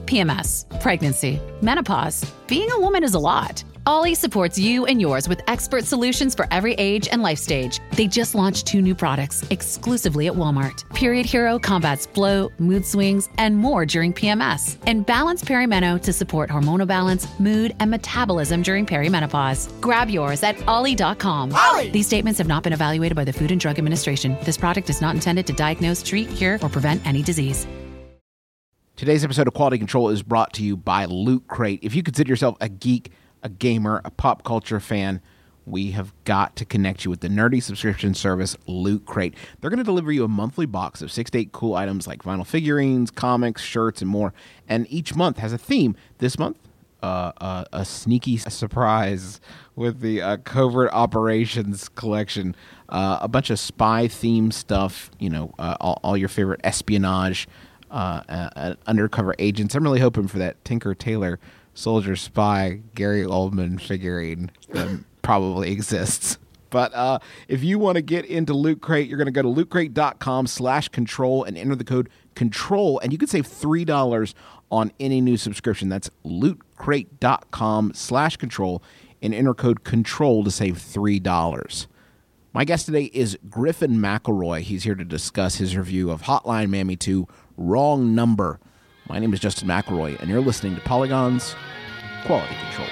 PMS, pregnancy, menopause. Being a woman is a lot. Ollie supports you and yours with expert solutions for every age and life stage. They just launched 2 new products exclusively at Walmart. Period Hero combats bloat, mood swings, and more during PMS. And Balance Perimeno to support hormonal balance, mood, and metabolism during perimenopause. Grab yours at Ollie.com. Ollie! These statements have not been evaluated by the Food and Drug Administration. This product is not intended to diagnose, treat, cure, or prevent any disease. Today's episode of Quality Control is brought to you by Loot Crate. If you consider yourself a geek, a gamer, a pop culture fan, we have got to connect you with the nerdy subscription service Loot Crate. They're going to deliver you a monthly box of 6 to 8 cool items like vinyl figurines, comics, shirts, and more. And each month has a theme. This month, a sneaky surprise with the Covert Operations collection. A bunch of spy-themed stuff, all your favorite espionage, undercover agents. I'm really hoping for that Tinker Tailor Soldier Spy Gary Oldman figurine that probably exists. But if you want to get into Loot Crate, you're going to go to lootcrate.com/control and enter the code CONTROL, and you can save $3 on any new subscription. That's lootcrate.com/control and enter code CONTROL to save $3. My guest today is Griffin McElroy. He's here to discuss his review of Hotline Miami 2 Wrong Number. My name is Justin McElroy, and you're listening to Polygon's Quality Control.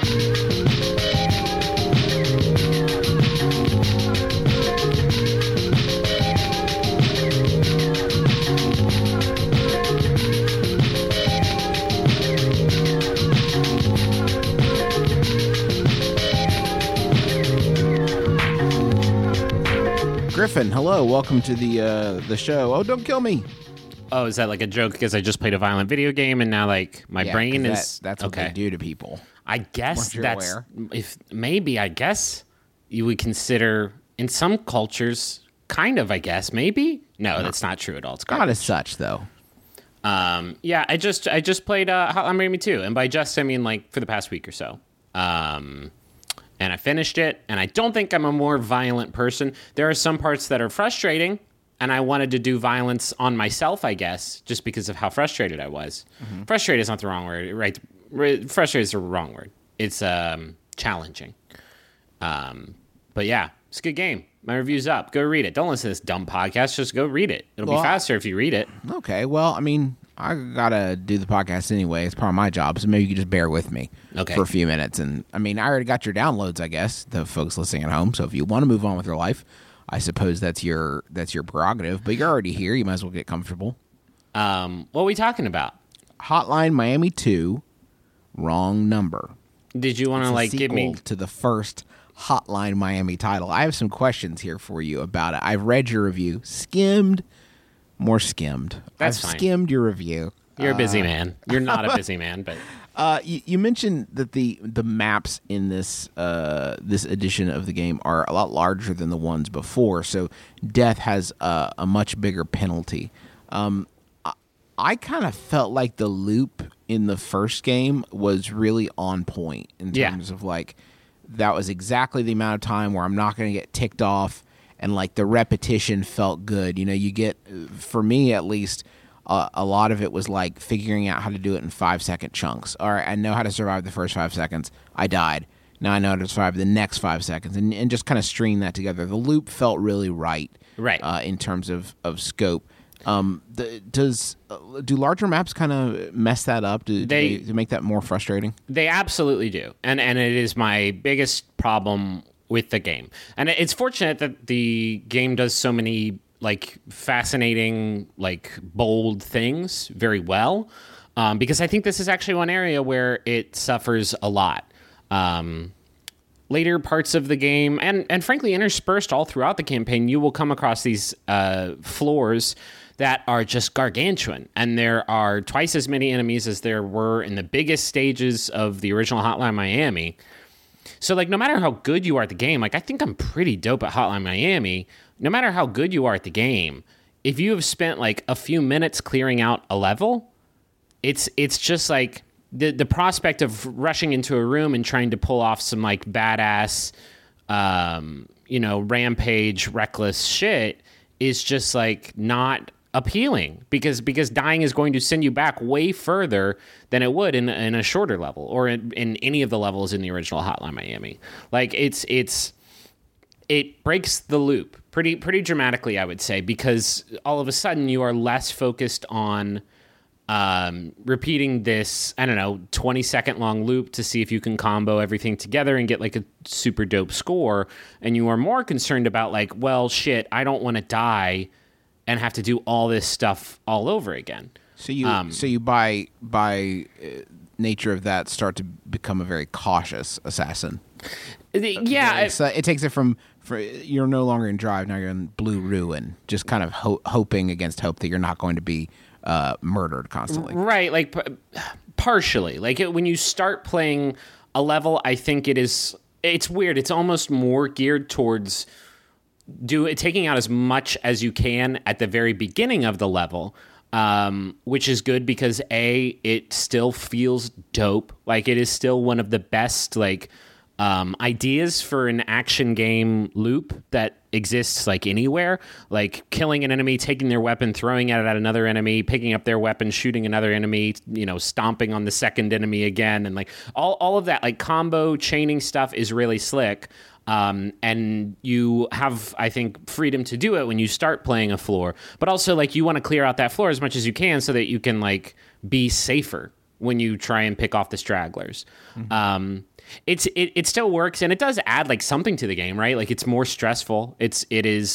Griffin, hello. Welcome to the show. Oh, don't kill me. Oh, is that like a joke because I just played a violent video game and now like my brain is... That's what they do to people. I guess that's... aware? I guess you would consider in some cultures, kind of, I guess, maybe? No, that's not true at all. It's Not garbage. as such, though. Yeah, I just played Hotline Miami 2, and by just, I mean like for the past week or so. And I finished it, and I don't think I'm a more violent person. There are some parts that are frustrating, and I wanted to do violence on myself, I guess, just because of how frustrated I was. Mm-hmm. Frustrated is not the wrong word, right? Frustrated is the wrong word. It's challenging. But yeah, it's a good game. My review's up. Go read it. Don't listen to this dumb podcast. Just go read it. It'll be faster if you read it. Okay, well, I mean, I gotta do the podcast anyway. It's part of my job, so maybe you can just bear with me for a few minutes. And I mean, I already got your downloads, I guess, the folks listening at home. So if you want to move on with your life, I suppose that's your prerogative. But you're already here. You might as well get comfortable. What are we talking about? Hotline Miami 2, Wrong Number. Did you want to like give me to the first Hotline Miami title? I have some questions here for you about it. I've read your review, more skimmed. That's I've fine. skimmed your review. You're a busy man. You're not a busy man, but You mentioned that the maps in this edition of the game are a lot larger than the ones before, so death has a much bigger penalty. I kind of felt like the loop in the first game was really on point in terms of like that was exactly the amount of time where I'm not going to get ticked off, and like the repetition felt good. You get, for me at least, a lot of it was like figuring out how to do it in 5-second chunks. All right, I know how to survive the first 5 seconds. I died. Now I know how to survive the next 5 seconds, and just kind of string that together. The loop felt really right. In terms of scope. Do larger maps kind of mess that up? Do they make that more frustrating? They absolutely do, and it is my biggest problem with the game. And it's fortunate that the game does so many like fascinating, like bold things very well, because I think this is actually one area where it suffers a lot. Later parts of the game, and frankly interspersed all throughout the campaign, you will come across these floors that are just gargantuan, and there are twice as many enemies as there were in the biggest stages of the original Hotline Miami. So, like, no matter how good you are at the game, like, I think I'm pretty dope at Hotline Miami. No matter how good you are at the game, if you have spent, like, a few minutes clearing out a level, it's just, like, the prospect of rushing into a room and trying to pull off some, like, badass, rampage, reckless shit is just, like, not appealing because dying is going to send you back way further than it would in a shorter level or in any of the levels in the original Hotline Miami. Like it breaks the loop pretty dramatically, I would say, because all of a sudden you are less focused on repeating this, 20-second long loop to see if you can combo everything together and get like a super dope score. And you are more concerned about like, well, shit, I don't want to die and have to do all this stuff all over again. So you by nature of that start to become a very cautious assassin. Yeah, it takes it from you're no longer in Drive, now you're in Blue Ruin, just kind of hoping against hope that you're not going to be murdered constantly. Right, like partially. Like when you start playing a level, I think it's weird. It's almost more geared towards taking out as much as you can at the very beginning of the level, which is good because it still feels dope. Like it is still one of the best ideas for an action game loop that exists like anywhere, like killing an enemy, taking their weapon, throwing it at another enemy, picking up their weapon, shooting another enemy, stomping on the second enemy again. And like all of that, like combo chaining stuff is really slick. And you have, I think, freedom to do it when you start playing a floor, but also like you want to clear out that floor as much as you can so that you can like be safer when you try and pick off the stragglers. Mm-hmm. It still works, and it does add like something to the game, right? Like it's more stressful. It is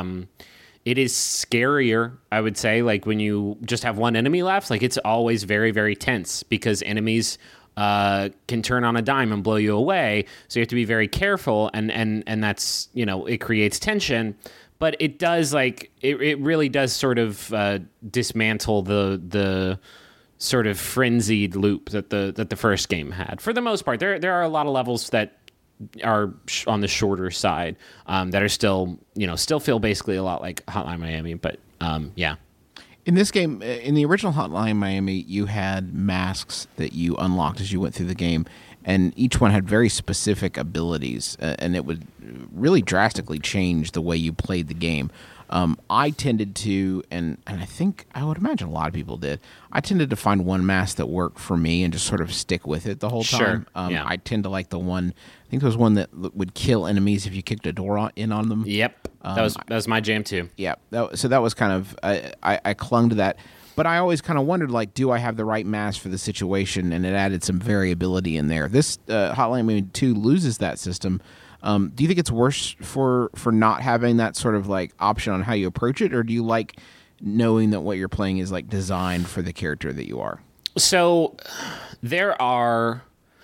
scarier, I would say. Like when you just have one enemy left, like it's always very, very tense because enemies can turn on a dime and blow you away. So you have to be very careful, and that's it creates tension. But it does it really does sort of dismantle the sort of frenzied loop that the first game had. For the most part, there are a lot of levels that are on the shorter side that are still feel basically a lot like Hotline Miami. But yeah. In this game, in the original Hotline Miami, you had masks that you unlocked as you went through the game, and each one had very specific abilities, and it would really drastically change the way you played the game. I tended to, and I would imagine a lot of people did, I tended to find one mask that worked for me and just sort of stick with it the whole time. Sure. Yeah. I tend to like the one, I think there was one that would kill enemies if you kicked a door in on them. Yep. That was my jam too. Yeah. So that was kind of, I clung to that. But I always kind of wondered, like, do I have the right mask for the situation? And it added some variability in there. This Hotline Miami 2 loses that system. Do you think it's worse for not having that sort of like option on how you approach it, or do you like knowing that what you're playing is like designed for the character that you are? So there are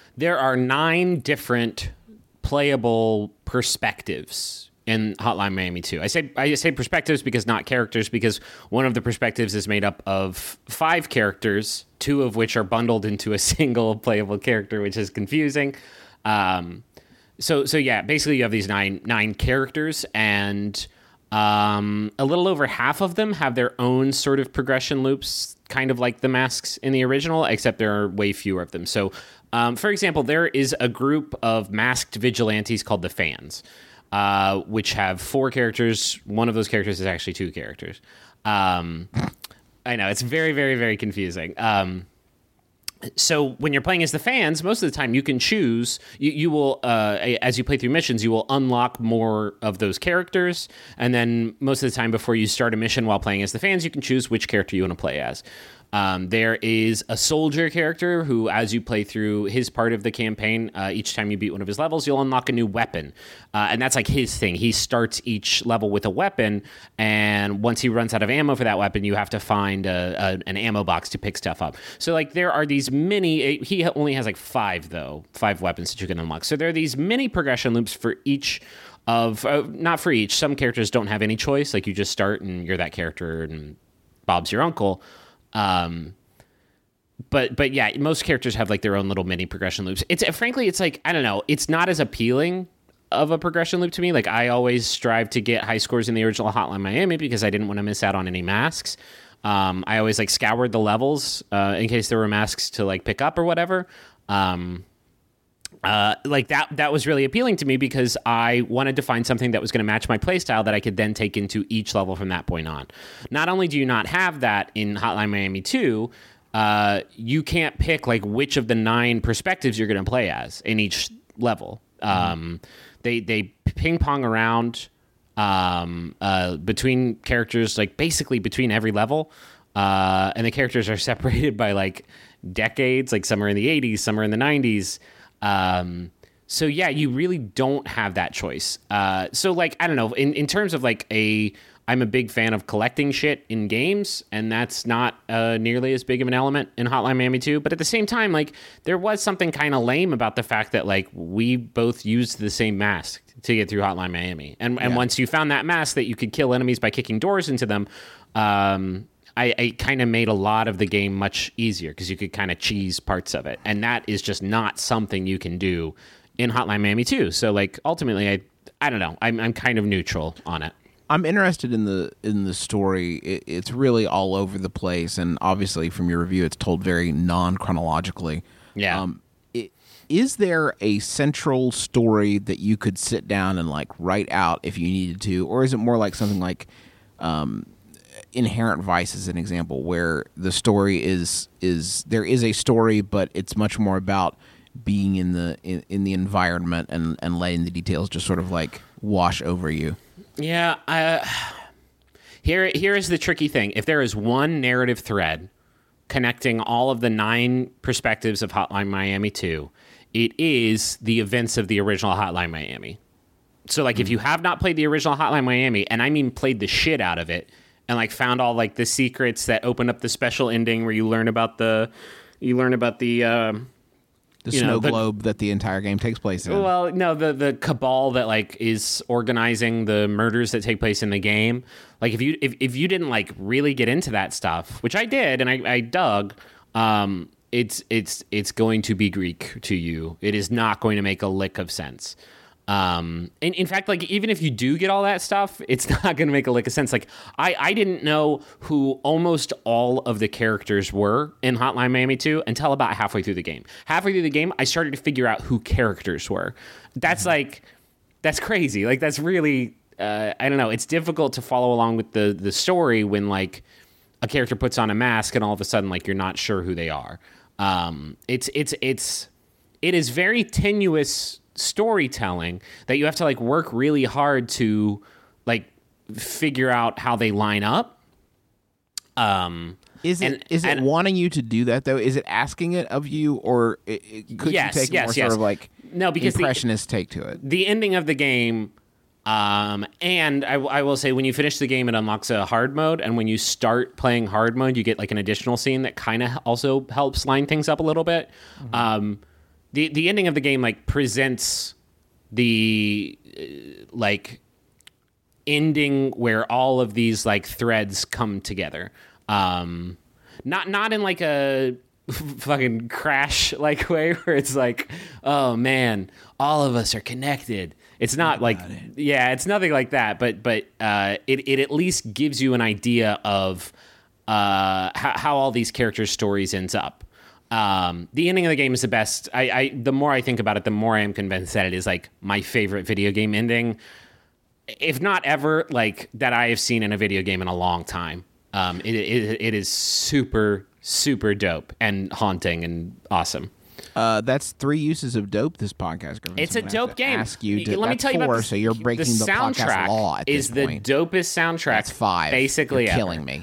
9 different playable perspectives in Hotline Miami 2. I say perspectives because not characters, because one of the perspectives is made up of 5 characters, 2 of which are bundled into a single playable character, which is confusing. So yeah, basically you have these nine characters, and a little over half of them have their own sort of progression loops, kind of like the masks in the original, except there are way fewer of them. So, for example, there is a group of masked vigilantes called the Fans, which have 4 characters. One of those characters is actually 2 characters. I know, it's very, very, very confusing. So when you're playing as the Fans, most of the time you can choose, you will, as you play through missions, you will unlock more of those characters. And then most of the time before you start a mission while playing as the Fans, you can choose which character you want to play as. There is a soldier character who, as you play through his part of the campaign, each time you beat one of his levels, you'll unlock a new weapon. And that's like his thing. He starts each level with a weapon, and once he runs out of ammo for that weapon, you have to find an ammo box to pick stuff up. So like there are these he only has like 5 weapons that you can unlock. So there are these mini progression loops for each of, not for each. Some characters don't have any choice. Like you just start and you're that character and Bob's your uncle. But yeah, most characters have like their own little mini progression loops. Frankly, it's like, I don't know, it's not as appealing of a progression loop to me. Like I always strive to get high scores in the original Hotline Miami because I didn't want to miss out on any masks. I always like scoured the levels, in case there were masks to like pick up or whatever. like that was really appealing to me because I wanted to find something that was going to match my playstyle that I could then take into each level from that point on. Not only do you not have that in Hotline Miami 2, you can't pick like which of the 9 perspectives you're going to play as in each level. They ping pong around between characters, like basically between every level, and the characters are separated by like decades, like some are in the 80s, some are in the 90s. So yeah, you really don't have that choice. So like, I don't know, in terms of like I'm a big fan of collecting shit in games, and that's not nearly as big of an element in Hotline Miami 2. But at the same time, like there was something kind of lame about the fact that like we both used the same mask to get through Hotline Miami. And once you found that mask that you could kill enemies by kicking doors into them, I kind of made a lot of the game much easier because you could kind of cheese parts of it. And that is just not something you can do in Hotline Miami 2. So like ultimately, I don't know. I'm kind of neutral on it. I'm interested in the story. It's really all over the place, and obviously from your review, it's told very non-chronologically. Yeah. Is there a central story that you could sit down and like write out if you needed to, or is it more like something like Inherent Vice as an example, where the story is there is a story, but it's much more about being in the environment and letting the details just sort of like wash over you? Yeah, here is the tricky thing. If there is one narrative thread connecting all of the 9 perspectives of Hotline Miami 2, it is the events of the original Hotline Miami. So, like, if you have not played the original Hotline Miami, and I mean played the shit out of it, and like found all like the secrets that open up the special ending where you learn about the snow globe that the entire game takes place in. Well, no, the cabal that like is organizing the murders that take place in the game. Like if you didn't like really get into that stuff, which I did, and I dug, it's going to be Greek to you. It is not going to make a lick of sense. In fact, like even if you do get all that stuff, it's not going to make a lick of sense. Like I didn't know who almost all of the characters were in Hotline Miami 2 until about halfway through the game. Halfway through the game, I started to figure out who characters were. That's like, that's crazy. Like that's really, I don't know. It's difficult to follow along with the story when like a character puts on a mask and all of a sudden like you're not sure who they are. It is very tenuous storytelling that you have to like work really hard to like figure out how they line up. Is it wanting you to do that though? Is it asking it of you, or could you take a more sort of like impressionist take to it? The ending of the game, and I will say when you finish the game, it unlocks a hard mode, and when you start playing hard mode, you get like an additional scene that kind of also helps line things up a little bit. Mm-hmm. The ending of the game like presents the like ending where all of these like threads come together. Not in like a fucking Crash like way where it's like, oh man, all of us are connected. It's not like it's nothing like that. But it at least gives you an idea of how all these characters' stories ends up. The ending of the game is the best. The more I think about it, the more I am convinced that it is like my favorite video game ending, if not ever, like that I have seen in a video game in a long time. It is super, super dope and haunting and awesome. That's 3 uses of dope this podcast. It's a dope game. Ask you to, let me tell you about so you're breaking the podcast law at this point. The dopest soundtrack. That's 5. Basically, you're killing me.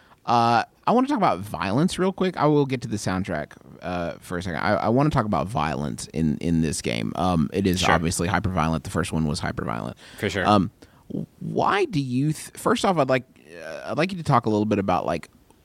I want to talk about violence real quick. I will get to the soundtrack for a second. I want to talk about violence in this game. It is obviously hyper violent. The first one was hyper violent for sure. Why do you? First off, I'd like you to talk a little bit about like.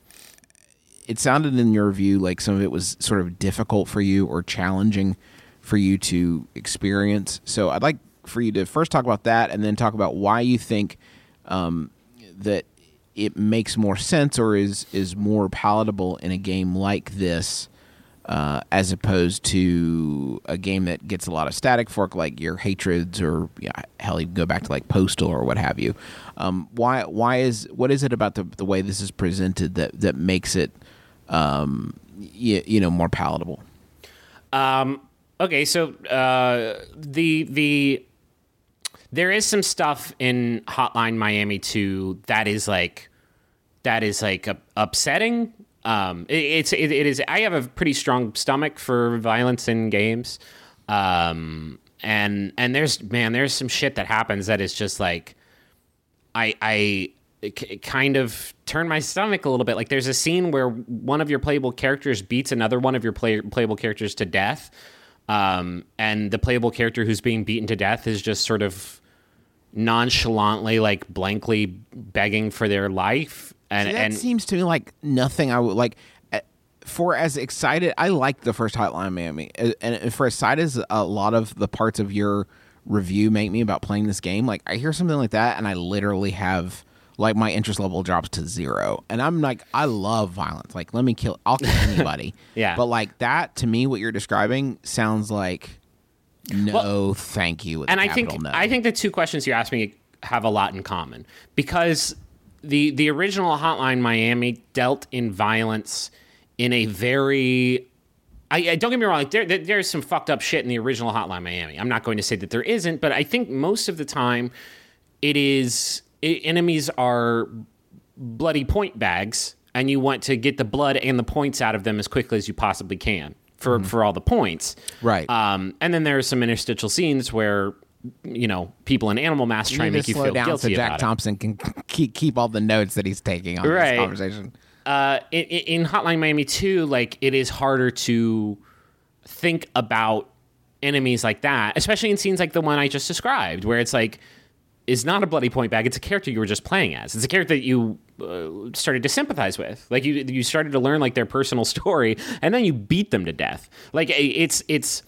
It sounded in your review like some of it was sort of difficult for you or challenging for you to experience. So I'd like for you to first talk about that, and then talk about why you think that it makes more sense or is more palatable in a game like this as opposed to a game that gets a lot of static fork like your Hatreds or hell, you go back to like Postal or what have you. What is it about the way this is presented that makes it more palatable? okay, so there is some stuff in Hotline Miami 2 that is upsetting. It is. I have a pretty strong stomach for violence in games, and there's some shit that happens that is just like I kind of turn my stomach a little bit. Like there's a scene where one of your playable characters beats another one of your playable characters to death, and the playable character who's being beaten to death is just sort of nonchalantly, like blankly begging for their life. And seems to me like nothing I would like. For as excited, I liked the first Hotline Miami, and for as excited as a lot of the parts of your review make me about playing this game, like I hear something like that, and I literally have like my interest level drops to 0, and I'm like, I love violence. Like, I'll kill anybody. Yeah, but like that to me, what you're describing sounds like thank you. And I think the two questions you asked me have a lot in common, because the original Hotline Miami dealt in violence in a very I don't get me wrong, like there's some fucked up shit in the original Hotline Miami. I'm not going to say that there isn't, but I think most of the time enemies are bloody point bags, and you want to get the blood and the points out of them as quickly as you possibly can for all the points. Right. And then there are some interstitial scenes where, you know, people in Animal Mass try and make you feel guilty so Jack Thompson can keep all the notes that he's taking on this conversation. In Hotline Miami 2, like, it is harder to think about enemies like that, especially in scenes like the one I just described, where it's like, is not a bloody point bag. It's a character you were just playing as. It's a character that you started to sympathize with. Like you started to learn like their personal story, and then you beat them to death. Like it's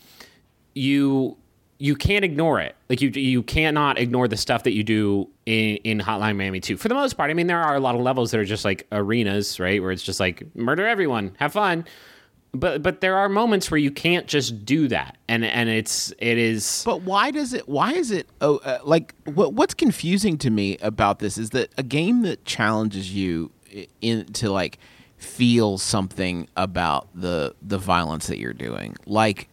you can't ignore it. Like you cannot ignore the stuff that you do in Hotline Miami 2. For the most part, I mean, there are a lot of levels that are just like arenas, right, where it's just like murder everyone, have fun. But there are moments where you can't just do that, and it is. But why is it? Like what's confusing to me about this is that a game that challenges you to like feel something about the violence that you're doing, like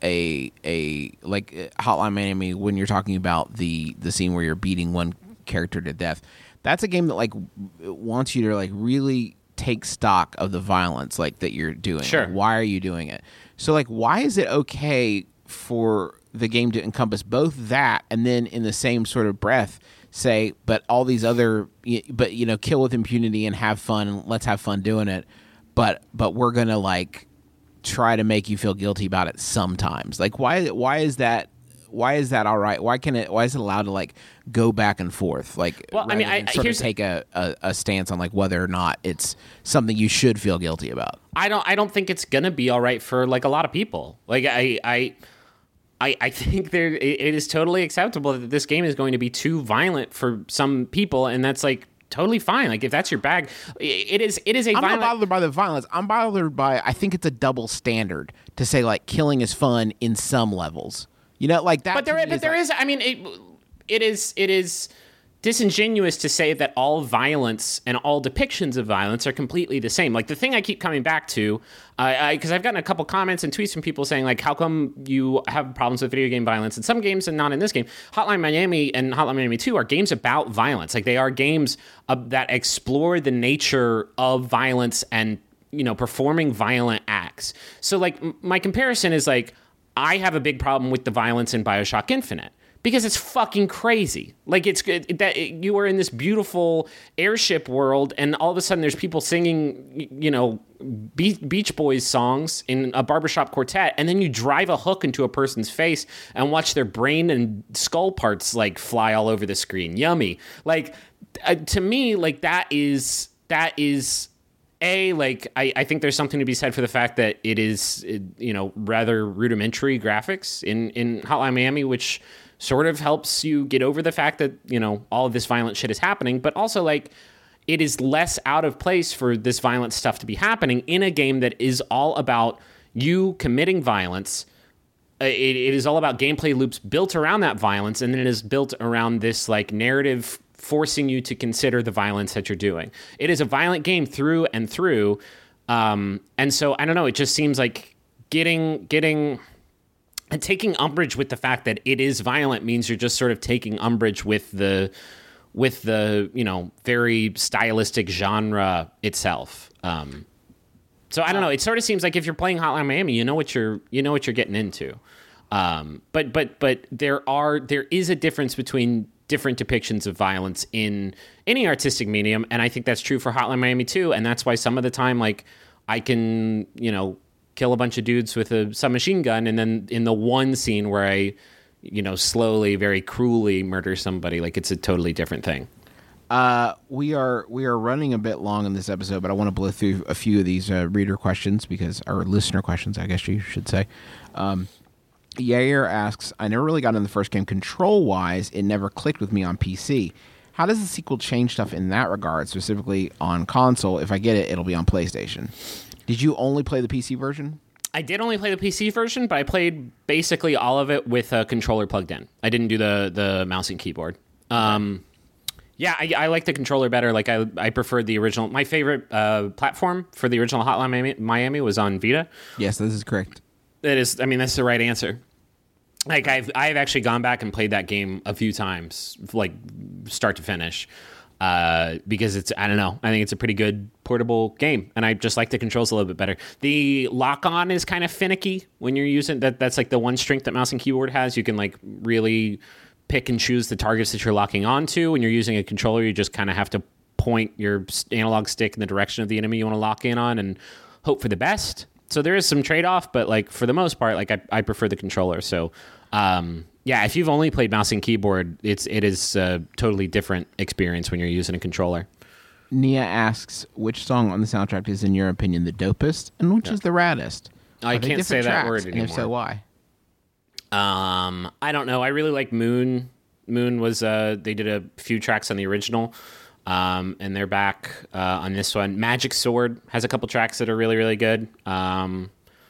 like Hotline Miami, when you're talking about the scene where you're beating one character to death. That's a game that like wants you to like really take stock of the violence like that you're doing. Sure. Like, why are you doing it? So like, why is it okay for the game to encompass both that and then in the same sort of breath say, but all these other, but you know, kill with impunity and have fun and let's have fun doing it. But we're going to like try to make you feel guilty about it sometimes. Like why is that all right? Why is it allowed to like go back and forth? Like, well, I mean, I take a stance on like whether or not it's something you should feel guilty about. I don't think it's gonna be all right for like a lot of people. Like I think it is totally acceptable that this game is going to be too violent for some people, and that's like totally fine. Like if that's your bag, it is a. I'm not bothered by the violence. I'm bothered by, I think it's a double standard to say like killing is fun in some levels. You know, like that. But there is. I mean, it is disingenuous to say that all violence and all depictions of violence are completely the same. Like the thing I keep coming back to, because I've gotten a couple comments and tweets from people saying like, how come you have problems with video game violence in some games and not in this game? Hotline Miami and Hotline Miami 2 are games about violence. Like they are games that explore the nature of violence and, you know, performing violent acts. So like my comparison is like, I have a big problem with the violence in BioShock Infinite because it's fucking crazy. Like that you are in this beautiful airship world, and all of a sudden there's people singing, you know, Beach Boys songs in a barbershop quartet, and then you drive a hook into a person's face and watch their brain and skull parts like fly all over the screen. Yummy. Like to me, like that is. I think there's something to be said for the fact that it is, you know, rather rudimentary graphics in Hotline Miami, which sort of helps you get over the fact that, you know, all of this violent shit is happening. But also, like, it is less out of place for this violent stuff to be happening in a game that is all about you committing violence. It is all about gameplay loops built around that violence, and then it is built around this, like, narrative forcing you to consider the violence that you're doing. It is a violent game through and through. And so, I don't know, it just seems like getting And taking umbrage with the fact that it is violent means you're just sort of taking umbrage with the very stylistic genre itself. So I don't know. It sort of seems like if you're playing Hotline Miami, you know what you're getting into. But there is a difference between different depictions of violence in any artistic medium, and I think that's true for Hotline Miami too. And that's why some of the time, like, I can kill a bunch of dudes with a submachine gun, and then in the one scene where I slowly, very cruelly murder somebody, like, it's a totally different thing. We are running a bit long in this episode, but I want to blow through a few of these reader questions, or listener questions, I guess you should say. Yair asks, I never really got in the first game control-wise. It never clicked with me on PC. How does the sequel change stuff in that regard, specifically on console? If I get it, it'll be on PlayStation. Did you only play the PC version? I did only play the PC version, but I played basically all of it with a controller plugged in. I didn't do the mouse and keyboard. Yeah, I like the controller better. Like, I preferred the original. My favorite platform for the original Hotline Miami was on Vita. Yes, this is correct. It is. I mean, that's the right answer. Like, I've actually gone back and played that game a few times, like start to finish, because it's, I don't know, I think it's a pretty good portable game, and I just like the controls a little bit better. The lock-on is kind of finicky when you're using that. That's like the one strength that mouse and keyboard has. You can like really pick and choose the targets that you're locking onto. When you're using a controller, you just kind of have to point your analog stick in the direction of the enemy you want to lock in on and hope for the best. So there is some trade-off, but like for the most part, like I prefer the controller. So yeah, if you've only played mouse and keyboard, it is a totally different experience when you're using a controller. Nia asks, which song on the soundtrack is, in your opinion, the dopest, and which is the raddest? I can't say that word anymore. And if so, why? I don't know. I really like Moon. Moon was they did a few tracks on the original, and they're back on this one. Magic Sword has a couple tracks that are really, really good. Bon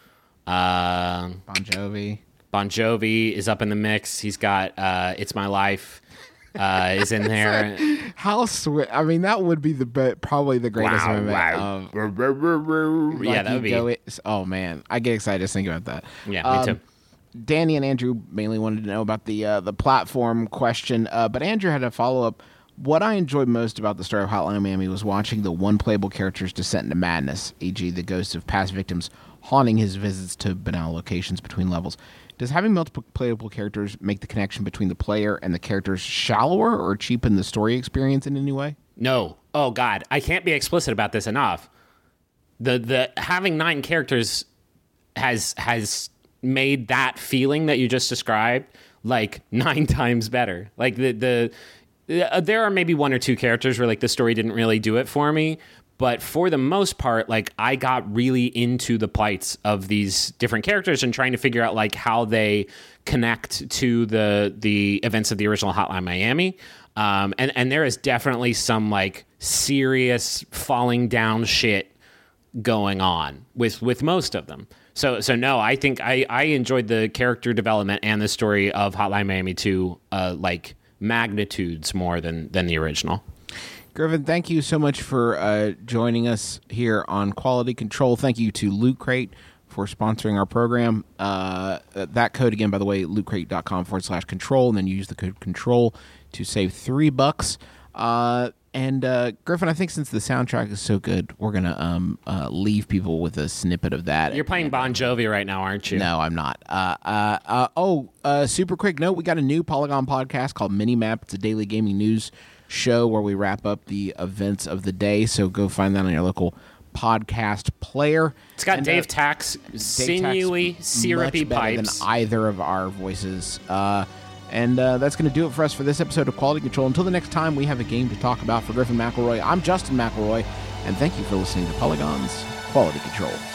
Jovi is up in the mix. He's got It's My Life is in there. How sweet. I mean, that would be probably the greatest moment. Yeah, that would be. Oh, man. I get excited just thinking about that. Yeah, me too. Danny and Andrew mainly wanted to know about the platform question, but Andrew had a follow-up. What I enjoyed most about the story of Hotline Miami was watching the one playable character's descent into madness, e.g. the ghosts of past victims haunting his visits to banal locations between levels. Does having multiple playable characters make the connection between the player and the characters shallower or cheapen the story experience in any way? No. Oh, God. I can't be explicit about this enough. The having 9 characters has made that feeling that you just described like 9 times better. Like there are maybe 1 or 2 characters where like the story didn't really do it for me, but for the most part, like I got really into the plights of these different characters and trying to figure out like how they connect to the events of the original Hotline Miami. And there is definitely some like serious falling down shit going on with most of them. So no, I think I enjoyed the character development and the story of Hotline Miami 2 like magnitudes more than the original. Griffin, thank you so much for joining us here on Quality Control. Thank you to Loot Crate for sponsoring our program. That code again, by the way, lootcrate.com/control, and then you use the code control to save $3. And Griffin, I think since the soundtrack is so good, we're gonna leave people with a snippet of that. You're playing Bon Jovi right now, aren't you? No, I'm not. Super quick note: we got a new Polygon podcast called Minimap. It's a daily gaming news show where we wrap up the events of the day. So go find that on your local podcast player. It's got Dave Tack's sinewy, syrupy pipes than either of our voices. And that's going to do it for us for this episode of Quality Control. Until the next time we have a game to talk about. For Griffin McElroy, I'm Justin McElroy, and thank you for listening to Polygon's Quality Control.